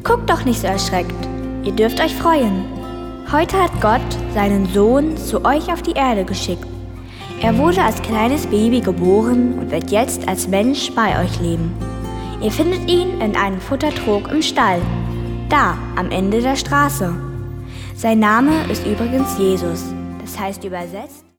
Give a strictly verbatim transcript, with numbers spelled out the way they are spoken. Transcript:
Guckt doch nicht so erschreckt, ihr dürft euch freuen. Heute hat Gott seinen Sohn zu euch auf die Erde geschickt. Er wurde als kleines Baby geboren und wird jetzt als Mensch bei euch leben. Ihr findet ihn in einem Futtertrog im Stall, da am Ende der Straße. Sein Name ist übrigens Jesus, das heißt übersetzt